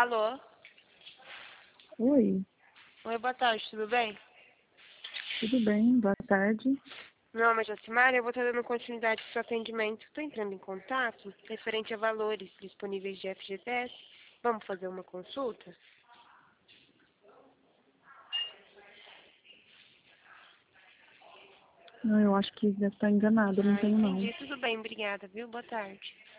Alô? Oi, Oi, boa tarde, tudo bem? tudo bem? Boa tarde. Meu nome é Jacimara, eu vou estar dando continuidade ao seu atendimento. Estou entrando em contato referente a valores disponíveis de FGTS. Vamos fazer uma consulta? Não, eu acho que deve estar enganado, eu não tenho não. Entendi. Tudo bem, obrigada, viu? Boa tarde.